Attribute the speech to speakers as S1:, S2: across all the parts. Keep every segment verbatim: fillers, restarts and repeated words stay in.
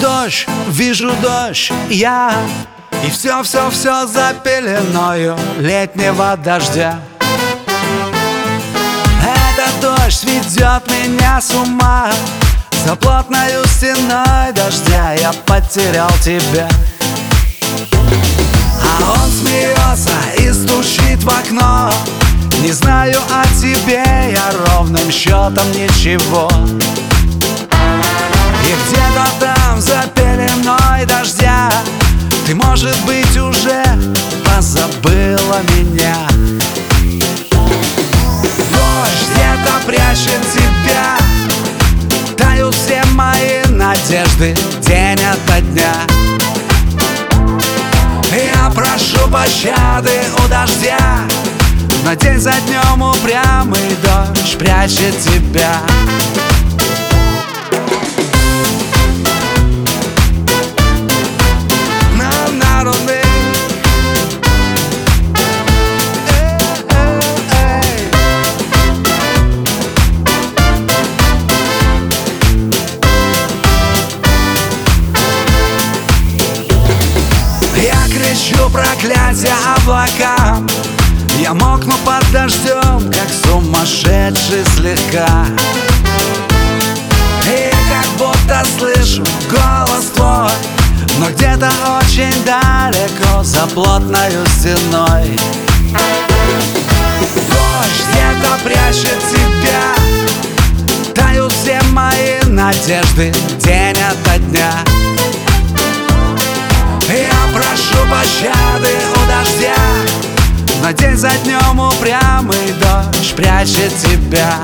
S1: дождь, вижу дождь я, и все-все-все за пеленою летнего дождя. Этот дождь ведет меня с ума, за плотною стеной дождя я потерял тебя. А он смеется и стучит в окно, не знаю о тебе я ровным счетом ничего. И где-то там за пеленой дождя ты, может быть, уже позабыла меня. Дождь где-то прячет тебя, тают все мои надежды день ото дня. Я прошу пощады у дождя, но день за днем упрямый дождь прячет тебя. Кричу проклятие облакам, я мокну под дождем, как сумасшедший слегка. И как будто слышу голос твой, но где-то очень далеко, за плотною стеной. Дождь где-то прячет тебя, тают все мои надежды день ото дня. Я прошу пощады у дождя, но день за днем упрямый дождь прячет тебя.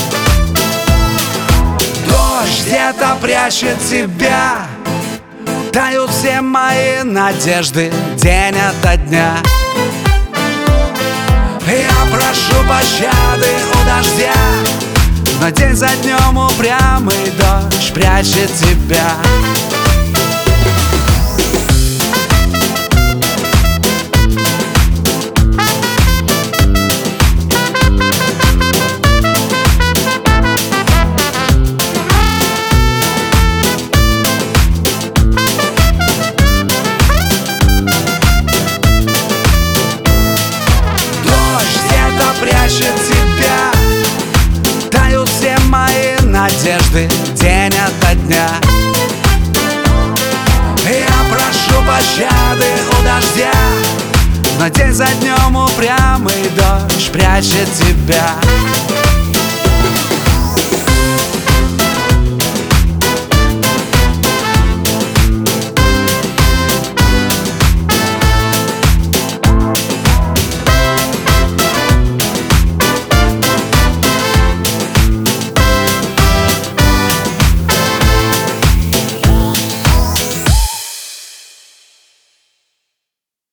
S1: Дождь где-то прячет тебя, тают все мои надежды день ото дня. Я прошу пощады у дождя, но день за днем упрямый дождь прячет тебя. Прячет тебя, тают все мои надежды день ото дня. Я прошу пощады у дождя, но день за днем упрямый дождь прячет тебя.